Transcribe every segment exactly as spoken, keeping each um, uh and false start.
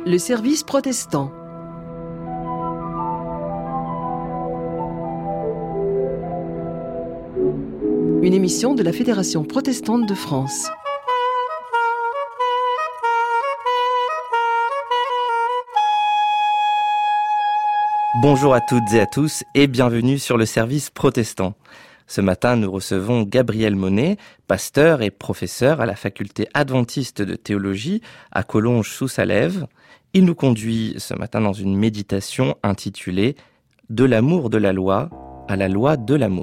Le service protestant. Une émission de la Fédération protestante de France. Bonjour à toutes et à tous et bienvenue sur le service protestant. Ce matin, nous recevons Gabriel Monet, pasteur et professeur à la faculté adventiste de théologie à Collonges-sous-Salève. Il nous conduit ce matin dans une méditation intitulée « De l'amour de la loi à la loi de l'amour ».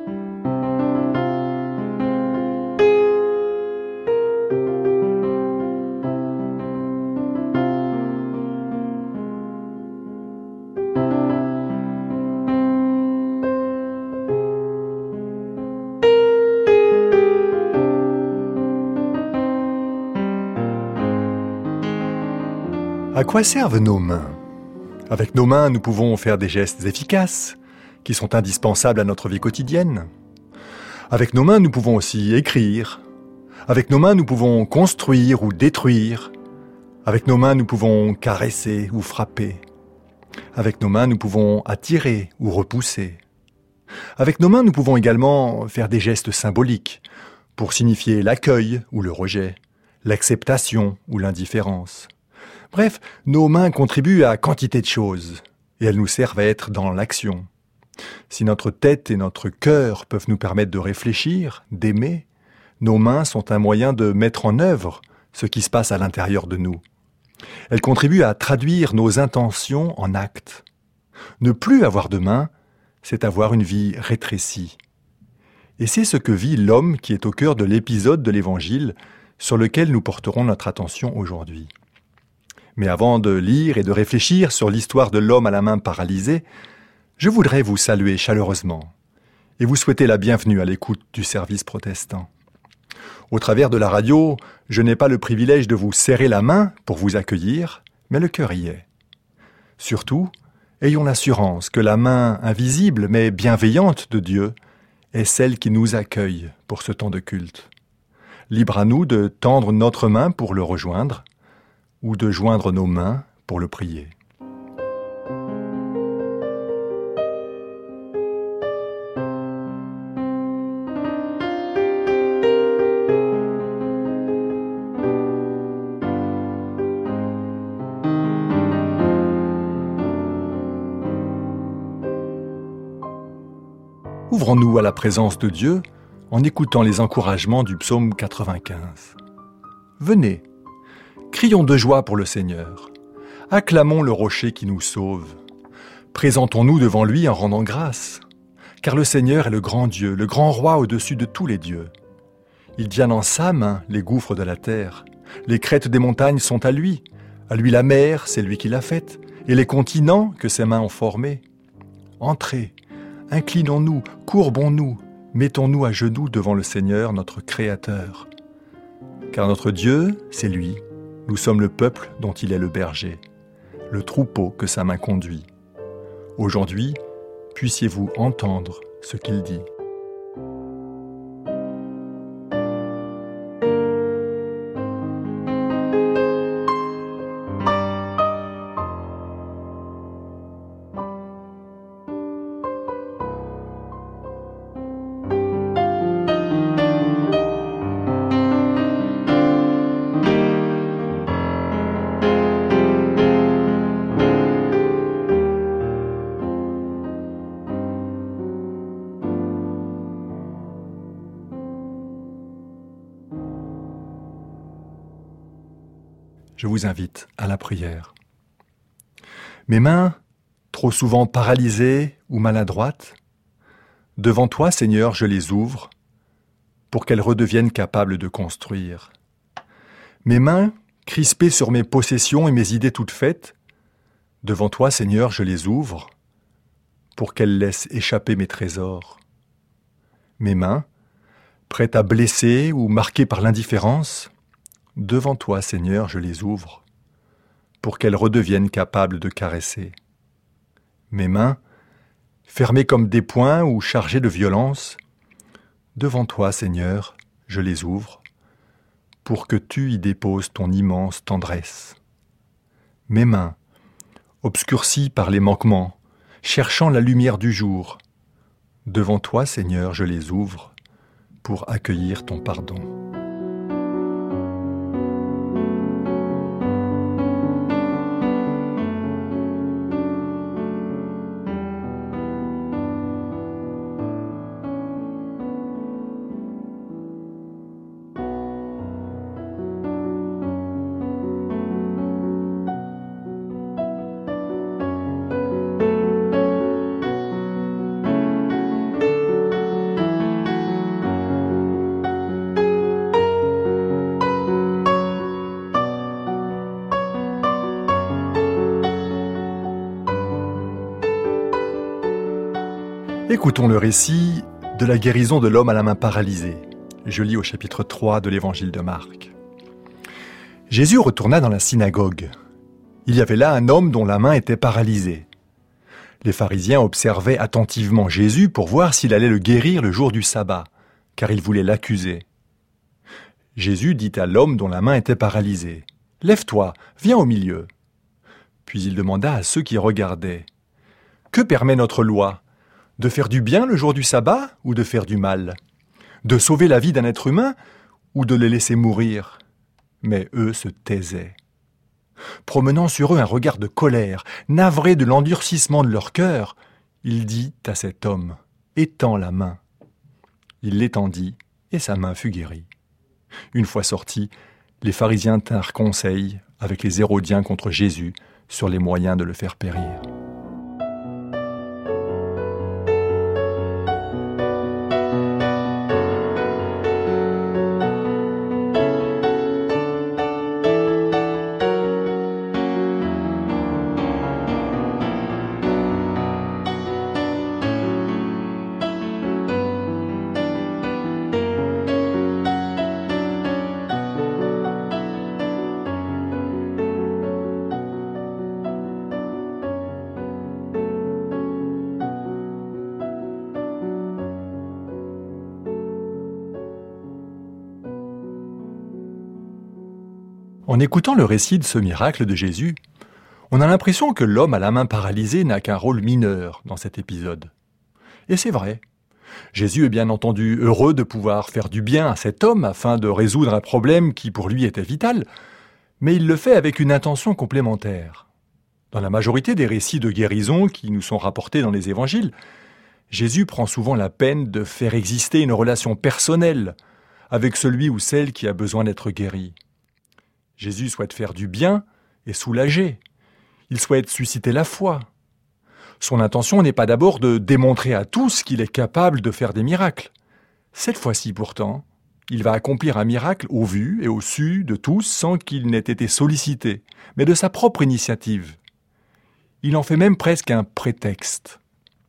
À quoi servent nos mains ? Avec nos mains, nous pouvons faire des gestes efficaces, qui sont indispensables à notre vie quotidienne. Avec nos mains, nous pouvons aussi écrire. Avec nos mains, nous pouvons construire ou détruire. Avec nos mains, nous pouvons caresser ou frapper. Avec nos mains, nous pouvons attirer ou repousser. Avec nos mains, nous pouvons également faire des gestes symboliques pour signifier l'accueil ou le rejet, l'acceptation ou l'indifférence. Bref, nos mains contribuent à quantité de choses, et elles nous servent à être dans l'action. Si notre tête et notre cœur peuvent nous permettre de réfléchir, d'aimer, nos mains sont un moyen de mettre en œuvre ce qui se passe à l'intérieur de nous. Elles contribuent à traduire nos intentions en actes. Ne plus avoir de mains, c'est avoir une vie rétrécie. Et c'est ce que vit l'homme qui est au cœur de l'épisode de l'Évangile sur lequel nous porterons notre attention aujourd'hui. Mais avant de lire et de réfléchir sur l'histoire de l'homme à la main paralysée, je voudrais vous saluer chaleureusement et vous souhaiter la bienvenue à l'écoute du service protestant. Au travers de la radio, je n'ai pas le privilège de vous serrer la main pour vous accueillir, mais le cœur y est. Surtout, ayons l'assurance que la main invisible mais bienveillante de Dieu est celle qui nous accueille pour ce temps de culte. Libre à nous de tendre notre main pour le rejoindre, ou de joindre nos mains pour le prier. Ouvrons-nous à la présence de Dieu en écoutant les encouragements du psaume quatre-vingt-quinze. Venez, crions de joie pour le Seigneur. Acclamons le rocher qui nous sauve. Présentons-nous devant lui en rendant grâce. Car le Seigneur est le grand Dieu, le grand roi au-dessus de tous les dieux. Il tient dans sa main les gouffres de la terre. Les crêtes des montagnes sont à lui. À lui la mer, c'est lui qui l'a faite. Et les continents que ses mains ont formés. Entrez, inclinons-nous, courbons-nous, mettons-nous à genoux devant le Seigneur, notre Créateur. Car notre Dieu, c'est lui. Nous sommes le peuple dont il est le berger, le troupeau que sa main conduit. Aujourd'hui, puissiez-vous entendre ce qu'il dit. Je vous invite à la prière. Mes mains, trop souvent paralysées ou maladroites, devant toi, Seigneur, je les ouvre pour qu'elles redeviennent capables de construire. Mes mains, crispées sur mes possessions et mes idées toutes faites, devant toi, Seigneur, je les ouvre pour qu'elles laissent échapper mes trésors. Mes mains, prêtes à blesser ou marquées par l'indifférence, devant toi, Seigneur, je les ouvre, pour qu'elles redeviennent capables de caresser. Mes mains, fermées comme des poings ou chargées de violence, devant toi, Seigneur, je les ouvre, pour que tu y déposes ton immense tendresse. mes mains, obscurcies par les manquements, cherchant la lumière du jour. Devant toi, Seigneur, je les ouvre pour accueillir ton pardon. Écoutons le récit de la guérison de l'homme à la main paralysée. Je lis au chapitre trois de l'évangile de Marc. Jésus retourna dans la synagogue. Il y avait là un homme dont la main était paralysée. Les pharisiens observaient attentivement Jésus pour voir s'il allait le guérir le jour du sabbat, car ils voulaient l'accuser. Jésus dit à l'homme dont la main était paralysée, « Lève-toi, viens au milieu. » Puis il demanda à ceux qui regardaient, « Que permet notre loi ? De faire du bien le jour du sabbat ou de faire du mal? De sauver la vie d'un être humain ou de le laisser mourir ?» Mais eux se taisaient. Promenant sur eux un regard de colère, navré de l'endurcissement de leur cœur, il dit à cet homme, « Étends la main. » Il l'étendit et sa main fut guérie. Une fois sortis, les pharisiens tinrent conseil avec les Hérodiens contre Jésus sur les moyens de le faire périr. En écoutant le récit de ce miracle de Jésus, on a l'impression que l'homme à la main paralysée n'a qu'un rôle mineur dans cet épisode. Et c'est vrai. Jésus est bien entendu heureux de pouvoir faire du bien à cet homme afin de résoudre un problème qui pour lui était vital, mais il le fait avec une intention complémentaire. Dans la majorité des récits de guérison qui nous sont rapportés dans les évangiles, Jésus prend souvent la peine de faire exister une relation personnelle avec celui ou celle qui a besoin d'être guéri. Jésus souhaite faire du bien et soulager. Il souhaite susciter la foi. Son intention n'est pas d'abord de démontrer à tous qu'il est capable de faire des miracles. Cette fois-ci pourtant, il va accomplir un miracle au vu et au su de tous sans qu'il n'ait été sollicité, mais de sa propre initiative. Il en fait même presque un prétexte.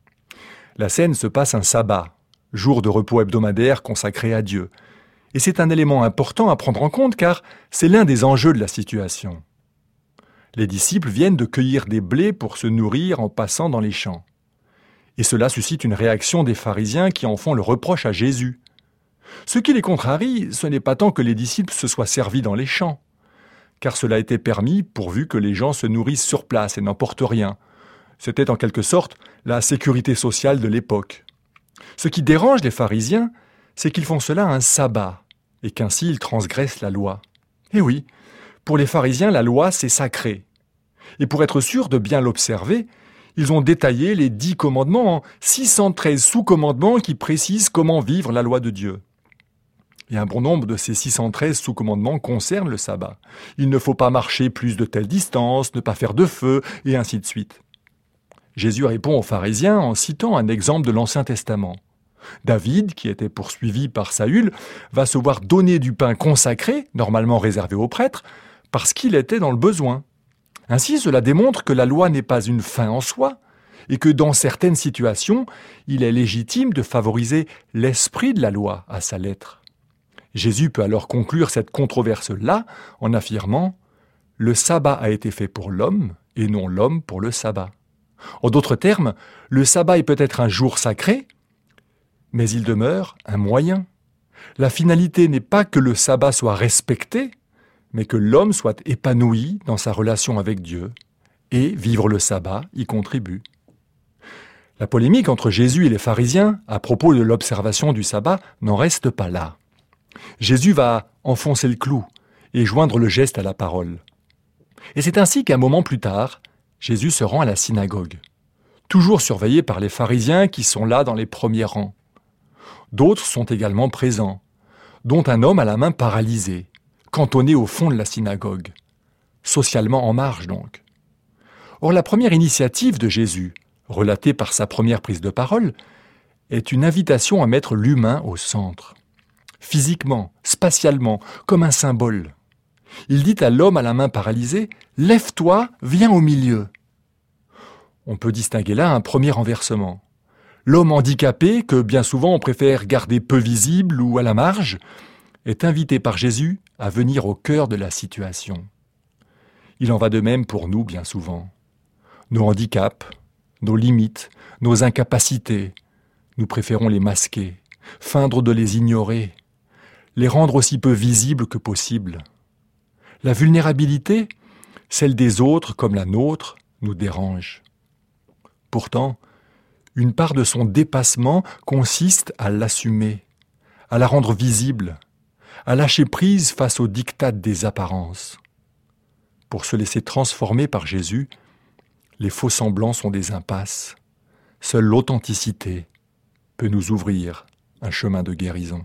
La scène se passe un sabbat, jour de repos hebdomadaire consacré à Dieu. Et c'est un élément important à prendre en compte car c'est l'un des enjeux de la situation. Les disciples viennent de cueillir des blés pour se nourrir en passant dans les champs. Et cela suscite une réaction des pharisiens qui en font le reproche à Jésus. Ce qui les contrarie, ce n'est pas tant que les disciples se soient servis dans les champs, car cela était permis pourvu que les gens se nourrissent sur place et n'emportent rien. C'était en quelque sorte la sécurité sociale de l'époque. Ce qui dérange les pharisiens, c'est qu'ils font cela un sabbat, et qu'ainsi ils transgressent la loi. Et oui, pour les pharisiens, la loi, c'est sacré. Et pour être sûr de bien l'observer, ils ont détaillé les dix commandements en six cent treize sous-commandements qui précisent comment vivre la loi de Dieu. Et un bon nombre de ces six cent treize sous-commandements concernent le sabbat. Il ne faut pas marcher plus de telle distance, ne pas faire de feu, et ainsi de suite. Jésus répond aux pharisiens en citant un exemple de l'Ancien Testament. David, qui était poursuivi par Saül, va se voir donner du pain consacré, normalement réservé aux prêtres, parce qu'il était dans le besoin. Ainsi, cela démontre que la loi n'est pas une fin en soi, et que dans certaines situations, il est légitime de favoriser l'esprit de la loi à sa lettre. Jésus peut alors conclure cette controverse-là en affirmant « Le sabbat a été fait pour l'homme, et non l'homme pour le sabbat ». En d'autres termes, le sabbat est peut-être un jour sacré, mais il demeure un moyen. La finalité n'est pas que le sabbat soit respecté, mais que l'homme soit épanoui dans sa relation avec Dieu, et vivre le sabbat y contribue. La polémique entre Jésus et les pharisiens à propos de l'observation du sabbat n'en reste pas là. Jésus va enfoncer le clou et joindre le geste à la parole. Et c'est ainsi qu'un moment plus tard, Jésus se rend à la synagogue, toujours surveillé par les pharisiens qui sont là dans les premiers rangs. D'autres sont également présents, dont un homme à la main paralysée, cantonné au fond de la synagogue, socialement en marge donc. Or la première initiative de Jésus, relatée par sa première prise de parole, est une invitation à mettre l'humain au centre, physiquement, spatialement, comme un symbole. Il dit à l'homme à la main paralysée « Lève-toi, viens au milieu ». On peut distinguer là un premier renversement. L'homme handicapé, que bien souvent on préfère garder peu visible ou à la marge, est invité par Jésus à venir au cœur de la situation. Il en va de même pour nous bien souvent. Nos handicaps, nos limites, nos incapacités, nous préférons les masquer, feindre de les ignorer, les rendre aussi peu visibles que possible. La vulnérabilité, celle des autres comme la nôtre, nous dérange. Pourtant, une part de son dépassement consiste à l'assumer, à la rendre visible, à lâcher prise face aux diktats des apparences. Pour se laisser transformer par Jésus, les faux semblants sont des impasses. Seule l'authenticité peut nous ouvrir un chemin de guérison.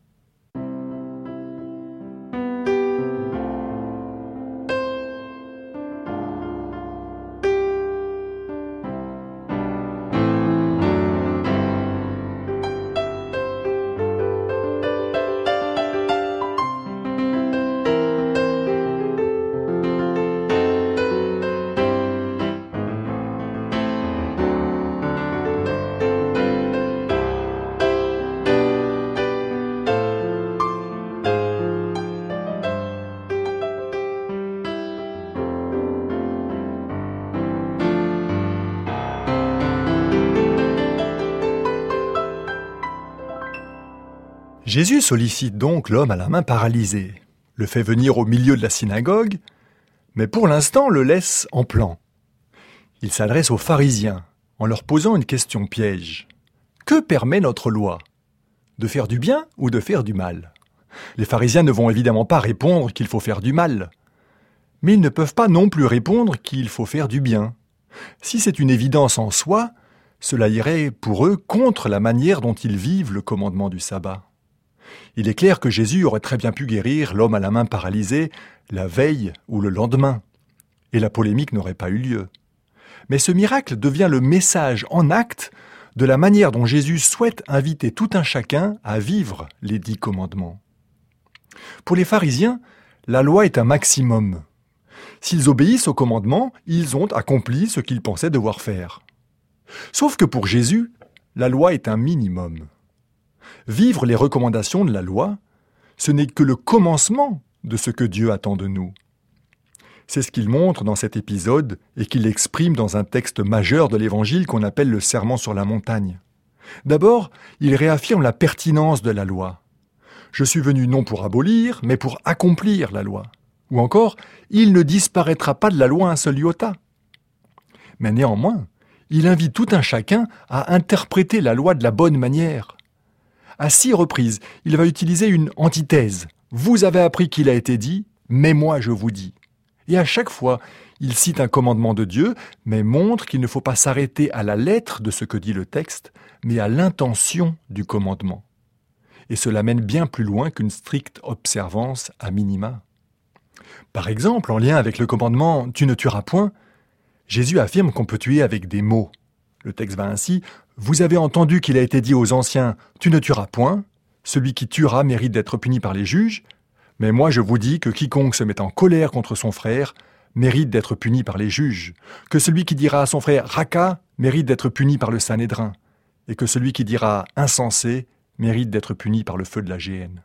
Jésus sollicite donc l'homme à la main paralysée, le fait venir au milieu de la synagogue, mais pour l'instant le laisse en plan. Il s'adresse aux pharisiens en leur posant une question piège. Que permet notre loi ? De faire du bien ou de faire du mal ? Les pharisiens ne vont évidemment pas répondre qu'il faut faire du mal, mais ils ne peuvent pas non plus répondre qu'il faut faire du bien. Si c'est une évidence en soi, cela irait pour eux contre la manière dont ils vivent le commandement du sabbat. Il est clair que Jésus aurait très bien pu guérir l'homme à la main paralysée la veille ou le lendemain, et la polémique n'aurait pas eu lieu. Mais ce miracle devient le message en acte de la manière dont Jésus souhaite inviter tout un chacun à vivre les dix commandements. Pour les pharisiens, la loi est un maximum. S'ils obéissent aux commandements, ils ont accompli ce qu'ils pensaient devoir faire. Sauf que pour Jésus, la loi est un minimum. Vivre les recommandations de la loi, ce n'est que le commencement de ce que Dieu attend de nous. C'est ce qu'il montre dans cet épisode et qu'il exprime dans un texte majeur de l'Évangile qu'on appelle le Sermon sur la montagne. D'abord, il réaffirme la pertinence de la loi. Je suis venu non pour abolir, mais pour accomplir la loi. Ou encore, il ne disparaîtra pas de la loi un seul iota. Mais néanmoins, il invite tout un chacun à interpréter la loi de la bonne manière. À six reprises, il va utiliser une antithèse. Vous avez appris qu'il a été dit, mais moi je vous dis. Et à chaque fois, il cite un commandement de Dieu, mais montre qu'il ne faut pas s'arrêter à la lettre de ce que dit le texte, mais à l'intention du commandement. Et cela mène bien plus loin qu'une stricte observance à minima. Par exemple, en lien avec le commandement « Tu ne tueras point », Jésus affirme qu'on peut tuer avec des mots. Le texte va ainsi « Vous avez entendu qu'il a été dit aux anciens « Tu ne tueras point », celui qui tuera mérite d'être puni par les juges, mais moi je vous dis que quiconque se met en colère contre son frère mérite d'être puni par les juges, que celui qui dira à son frère « Raka » mérite d'être puni par le Sanhédrin, et que celui qui dira « Insensé » mérite d'être puni par le feu de la géhenne.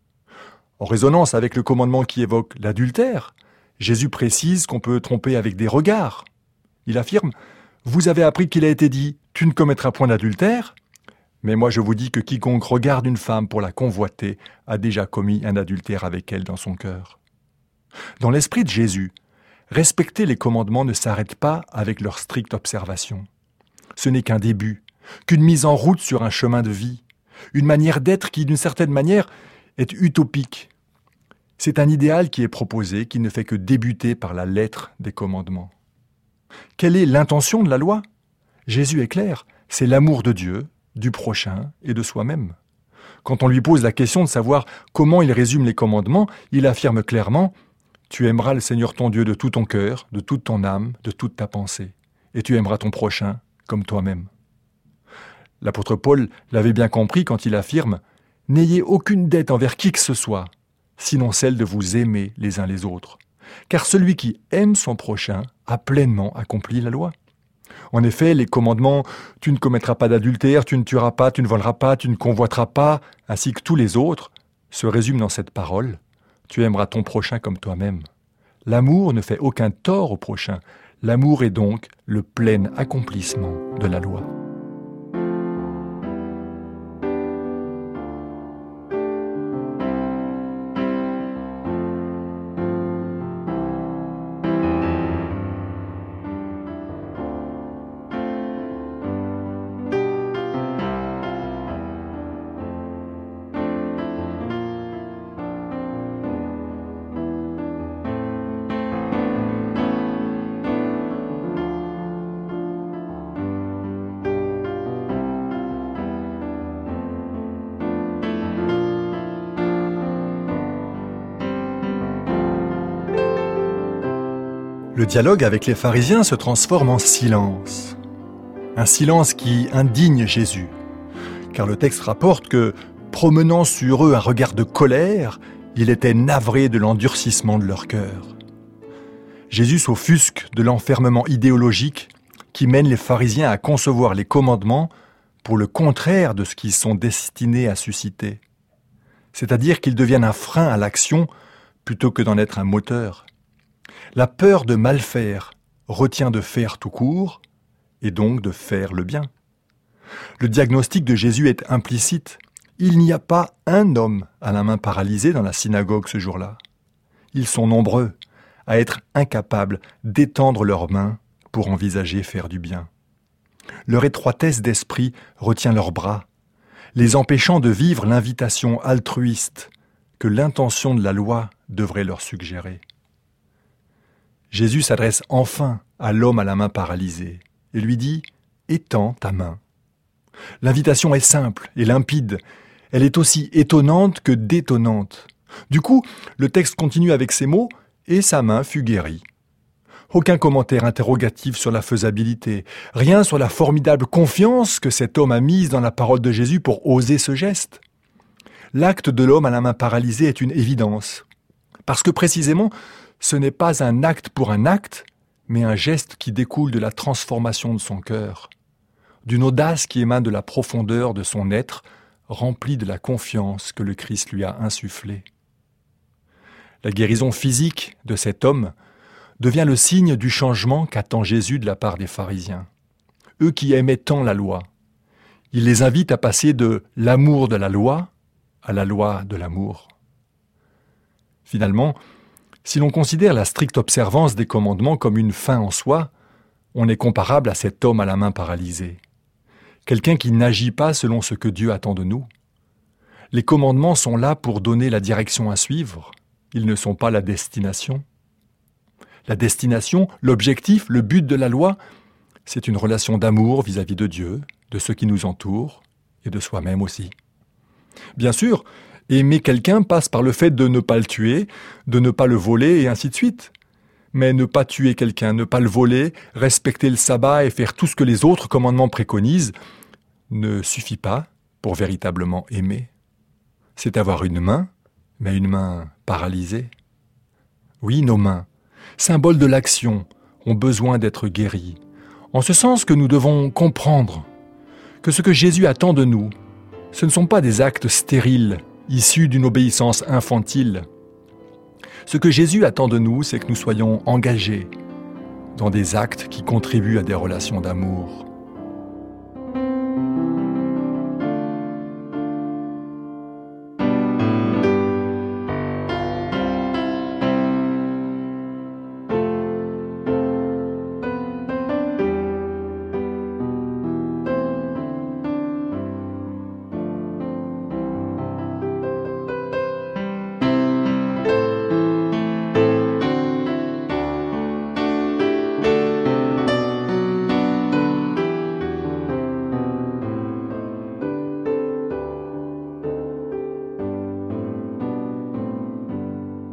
En résonance avec le commandement qui évoque l'adultère, Jésus précise qu'on peut tromper avec des regards. Il affirme « Vous avez appris qu'il a été dit « Tu ne commettras point d'adultère », mais moi je vous dis que quiconque regarde une femme pour la convoiter a déjà commis un adultère avec elle dans son cœur. » Dans l'esprit de Jésus, respecter les commandements ne s'arrête pas avec leur stricte observation. Ce n'est qu'un début, qu'une mise en route sur un chemin de vie, une manière d'être qui, d'une certaine manière, est utopique. C'est un idéal qui est proposé, qui ne fait que débuter par la lettre des commandements. Quelle est l'intention de la loi ? Jésus est clair, c'est l'amour de Dieu, du prochain et de soi-même. Quand on lui pose la question de savoir comment il résume les commandements, il affirme clairement « Tu aimeras le Seigneur ton Dieu de tout ton cœur, de toute ton âme, de toute ta pensée, et tu aimeras ton prochain comme toi-même. » L'apôtre Paul l'avait bien compris quand il affirme « N'ayez aucune dette envers qui que ce soit, sinon celle de vous aimer les uns les autres. Car celui qui aime son prochain a pleinement accompli la loi. » En effet, les commandements « Tu ne commettras pas d'adultère, tu ne tueras pas, tu ne voleras pas, tu ne convoiteras pas », ainsi que tous les autres, se résument dans cette parole « Tu aimeras ton prochain comme toi-même ». L'amour ne fait aucun tort au prochain. L'amour est donc le plein accomplissement de la loi. Le dialogue avec les pharisiens se transforme en silence. Un silence qui indigne Jésus. Car le texte rapporte que, promenant sur eux un regard de colère, il était navré de l'endurcissement de leur cœur. Jésus s'offusque de l'enfermement idéologique qui mène les pharisiens à concevoir les commandements pour le contraire de ce qu'ils sont destinés à susciter. C'est-à-dire qu'ils deviennent un frein à l'action plutôt que d'en être un moteur. La peur de mal faire retient de faire tout court et donc de faire le bien. Le diagnostic de Jésus est implicite. Il n'y a pas un homme à la main paralysée dans la synagogue ce jour-là. Ils sont nombreux à être incapables d'étendre leurs mains pour envisager faire du bien. Leur étroitesse d'esprit retient leurs bras, les empêchant de vivre l'invitation altruiste que l'intention de la loi devrait leur suggérer. Jésus s'adresse enfin à l'homme à la main paralysée et lui dit « Étends ta main ». L'invitation est simple et limpide. Elle est aussi étonnante que détonnante. Du coup, le texte continue avec ces mots « Et sa main fut guérie ». Aucun commentaire interrogatif sur la faisabilité, rien sur la formidable confiance que cet homme a mise dans la parole de Jésus pour oser ce geste. L'acte de l'homme à la main paralysée est une évidence, parce que précisément, ce n'est pas un acte pour un acte, mais un geste qui découle de la transformation de son cœur, d'une audace qui émane de la profondeur de son être, rempli de la confiance que le Christ lui a insufflée. La guérison physique de cet homme devient le signe du changement qu'attend Jésus de la part des pharisiens. Eux qui aimaient tant la loi, il les invite à passer de l'amour de la loi à la loi de l'amour. Finalement, si l'on considère la stricte observance des commandements comme une fin en soi, on est comparable à cet homme à la main paralysée. Quelqu'un qui n'agit pas selon ce que Dieu attend de nous. Les commandements sont là pour donner la direction à suivre, ils ne sont pas la destination. La destination, l'objectif, le but de la loi, c'est une relation d'amour vis-à-vis de Dieu, de ceux qui nous entourent et de soi-même aussi. Bien sûr, aimer quelqu'un passe par le fait de ne pas le tuer, de ne pas le voler et ainsi de suite. Mais ne pas tuer quelqu'un, ne pas le voler, respecter le sabbat et faire tout ce que les autres commandements préconisent ne suffit pas pour véritablement aimer. C'est avoir une main, mais une main paralysée. Oui, nos mains, symboles de l'action, ont besoin d'être guéries, en ce sens que nous devons comprendre que ce que Jésus attend de nous, ce ne sont pas des actes stériles, issus d'une obéissance infantile. Ce que Jésus attend de nous, c'est que nous soyons engagés dans des actes qui contribuent à des relations d'amour.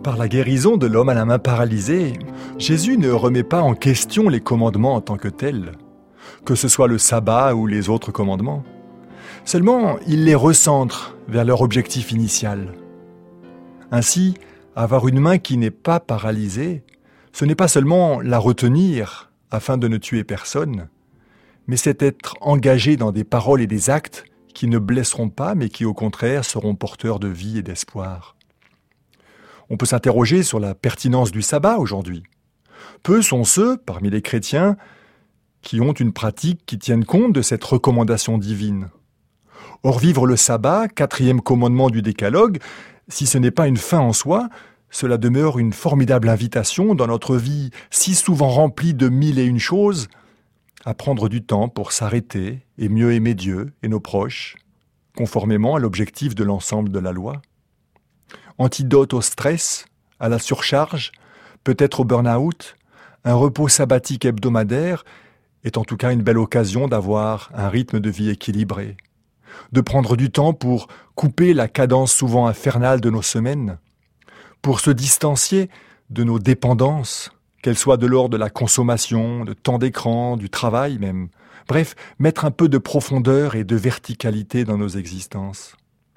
Par la guérison de l'homme à la main paralysée, Jésus ne remet pas en question les commandements en tant que tels, que ce soit le sabbat ou les autres commandements. Seulement, il les recentre vers leur objectif initial. Ainsi, avoir une main qui n'est pas paralysée, ce n'est pas seulement la retenir afin de ne tuer personne, mais c'est être engagé dans des paroles et des actes qui ne blesseront pas, mais qui au contraire seront porteurs de vie et d'espoir. On peut s'interroger sur la pertinence du sabbat aujourd'hui. Peu sont ceux, parmi les chrétiens, qui ont une pratique qui tienne compte de cette recommandation divine. Or, vivre le sabbat, quatrième commandement du décalogue, si ce n'est pas une fin en soi, cela demeure une formidable invitation dans notre vie si souvent remplie de mille et une choses, à prendre du temps pour s'arrêter et mieux aimer Dieu et nos proches, conformément à l'objectif de l'ensemble de la loi. Antidote au stress, à la surcharge, peut-être au burn-out, un repos sabbatique hebdomadaire est en tout cas une belle occasion d'avoir un rythme de vie équilibré, de prendre du temps pour couper la cadence souvent infernale de nos semaines, pour se distancier de nos dépendances, qu'elles soient de l'ordre de la consommation, de temps d'écran, du travail même. Bref, mettre un peu de profondeur et de verticalité dans nos existences.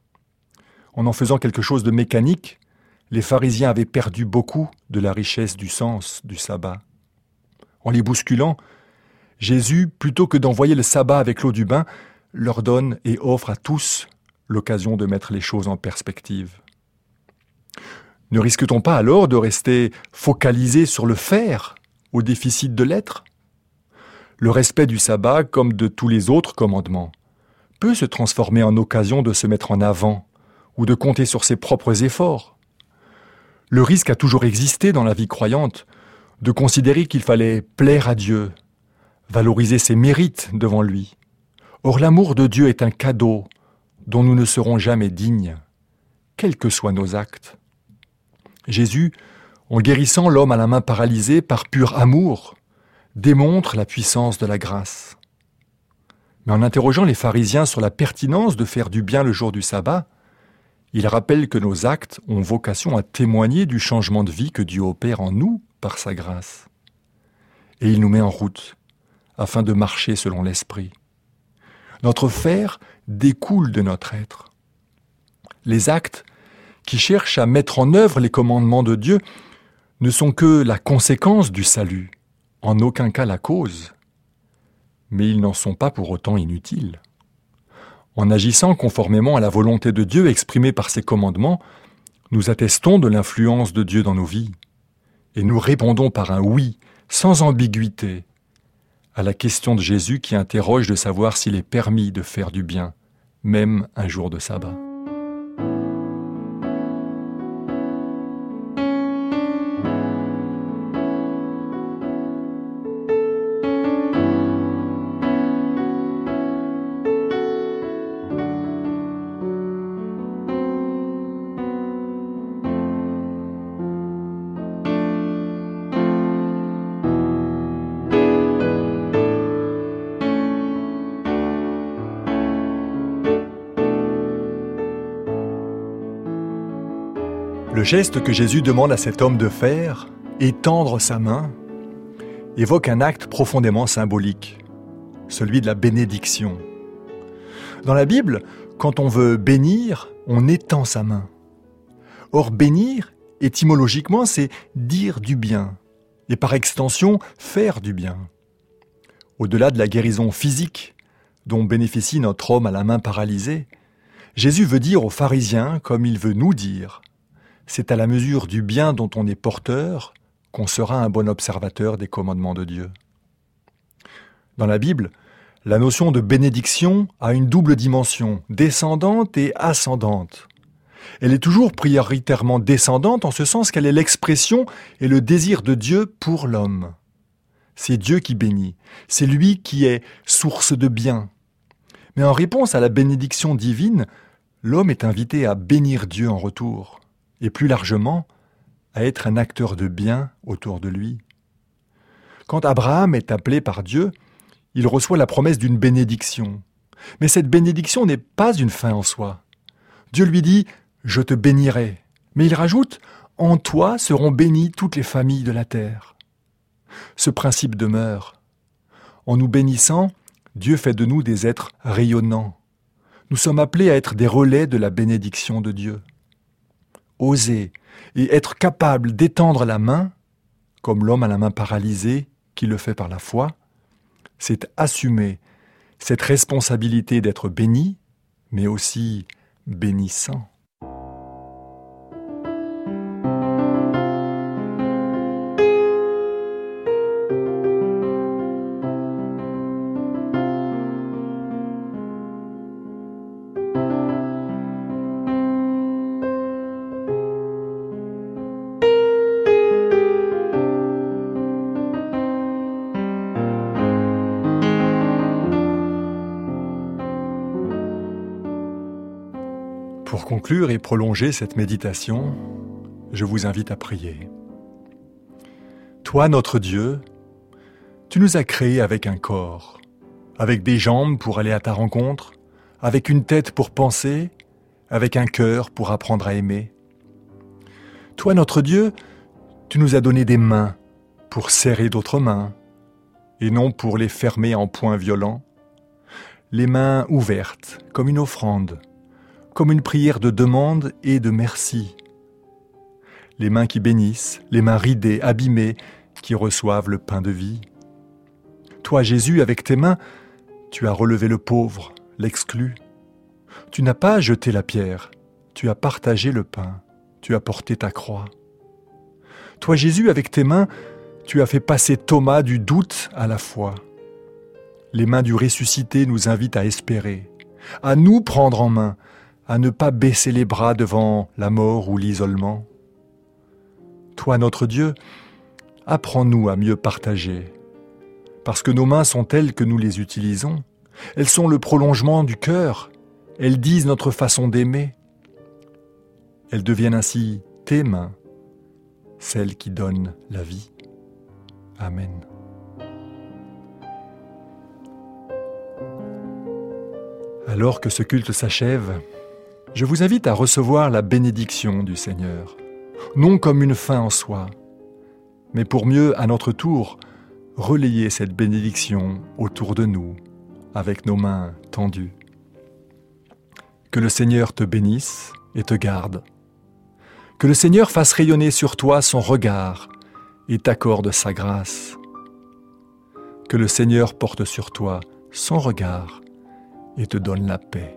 En en faisant quelque chose de mécanique, les pharisiens avaient perdu beaucoup de la richesse du sens du sabbat. En les bousculant, Jésus, plutôt que d'envoyer le sabbat avec l'eau du bain, leur donne et offre à tous l'occasion de mettre les choses en perspective. Ne risque-t-on pas alors de rester focalisé sur le faire au déficit de l'être ? Le respect du sabbat, comme de tous les autres commandements, peut se transformer en occasion de se mettre en avant ou de compter sur ses propres efforts. Le risque a toujours existé dans la vie croyante de considérer qu'il fallait plaire à Dieu, valoriser ses mérites devant lui. Or, l'amour de Dieu est un cadeau dont nous ne serons jamais dignes, quels que soient nos actes. Jésus, en guérissant l'homme à la main paralysée par pur amour, démontre la puissance de la grâce. Mais en interrogeant les pharisiens sur la pertinence de faire du bien le jour du sabbat, il rappelle que nos actes ont vocation à témoigner du changement de vie que Dieu opère en nous par sa grâce. Et il nous met en route afin de marcher selon l'esprit. Notre faire découle de notre être. Les actes qui cherchent à mettre en œuvre les commandements de Dieu ne sont que la conséquence du salut, en aucun cas la cause. Mais ils n'en sont pas pour autant inutiles. En agissant conformément à la volonté de Dieu exprimée par ses commandements, nous attestons de l'influence de Dieu dans nos vies. Et nous répondons par un oui, sans ambiguïté, à la question de Jésus qui interroge de savoir s'il est permis de faire du bien, même un jour de sabbat. Le geste que Jésus demande à cet homme de faire, étendre sa main, évoque un acte profondément symbolique, celui de la bénédiction. Dans la Bible, quand on veut bénir, on étend sa main. Or, bénir, étymologiquement, c'est dire du bien, et par extension, faire du bien. Au-delà de la guérison physique dont bénéficie notre homme à la main paralysée, Jésus veut dire aux pharisiens, comme il veut nous dire, c'est à la mesure du bien dont on est porteur qu'on sera un bon observateur des commandements de Dieu. Dans la Bible, la notion de bénédiction a une double dimension, descendante et ascendante. Elle est toujours prioritairement descendante en ce sens qu'elle est l'expression et le désir de Dieu pour l'homme. C'est Dieu qui bénit, c'est lui qui est source de bien. Mais en réponse à la bénédiction divine, l'homme est invité à bénir Dieu en retour. Et plus largement, à être un acteur de bien autour de lui. Quand Abraham est appelé par Dieu, il reçoit la promesse d'une bénédiction. Mais cette bénédiction n'est pas une fin en soi. Dieu lui dit « Je te bénirai ». Mais il rajoute En toi seront bénies toutes les familles de la terre. Ce principe demeure. En nous bénissant, Dieu fait de nous des êtres rayonnants. Nous sommes appelés à être des relais de la bénédiction de Dieu. Oser et être capable d'étendre la main, comme l'homme à la main paralysée qui le fait par la foi, c'est assumer cette responsabilité d'être béni, mais aussi bénissant. Pour conclure et prolonger cette méditation, je vous invite à prier. Toi, notre Dieu, tu nous as créés avec un corps, avec des jambes pour aller à ta rencontre, avec une tête pour penser, avec un cœur pour apprendre à aimer. Toi, notre Dieu, tu nous as donné des mains pour serrer d'autres mains, et non pour les fermer en poings violents, les mains ouvertes comme une offrande, comme une prière de demande et de merci. Les mains qui bénissent, les mains ridées, abîmées, qui reçoivent le pain de vie. Toi, Jésus, avec tes mains, tu as relevé le pauvre, l'exclu. Tu n'as pas jeté la pierre, tu as partagé le pain, tu as porté ta croix. Toi, Jésus, avec tes mains, tu as fait passer Thomas du doute à la foi. Les mains du ressuscité nous invitent à espérer, à nous prendre en main, à ne pas baisser les bras devant la mort ou l'isolement. Toi, notre Dieu, apprends-nous à mieux partager, parce que nos mains sont telles que nous les utilisons. Elles sont le prolongement du cœur, elles disent notre façon d'aimer. Elles deviennent ainsi tes mains, celles qui donnent la vie. Amen. Alors que ce culte s'achève, je vous invite à recevoir la bénédiction du Seigneur, non comme une fin en soi, mais pour mieux, à notre tour, relayer cette bénédiction autour de nous, avec nos mains tendues. Que le Seigneur te bénisse et te garde. Que le Seigneur fasse rayonner sur toi son regard et t'accorde sa grâce. Que le Seigneur porte sur toi son regard et te donne la paix.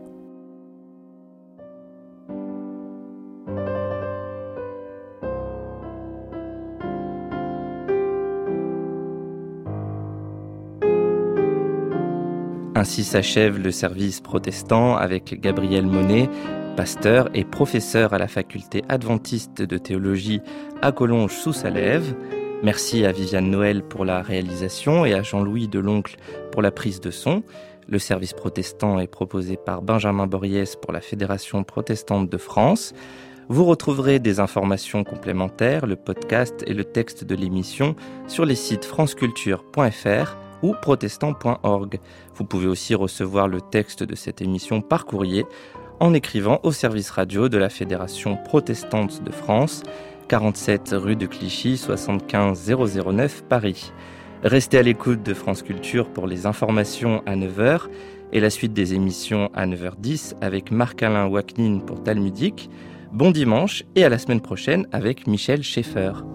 Ainsi s'achève le service protestant avec Gabriel Monet, pasteur et professeur à la faculté adventiste de théologie à Collonges-sous-Salève. Merci à Viviane Noël pour la réalisation et à Jean-Louis Deloncle pour la prise de son. Le service protestant est proposé par Benjamin Borries pour la Fédération protestante de France. Vous retrouverez des informations complémentaires, le podcast et le texte de l'émission sur les sites franceculture point f r ou protestant point org. Vous pouvez aussi recevoir le texte de cette émission par courrier en écrivant au service radio de la Fédération protestante de France, quarante-sept rue de Clichy, soixante-quinze zéro zéro neuf Paris. Restez à l'écoute de France Culture pour les informations à neuf heures et la suite des émissions à neuf heures dix avec Marc-Alain Waknin pour Talmudique. Bon dimanche et à la semaine prochaine avec Michel Schaeffer.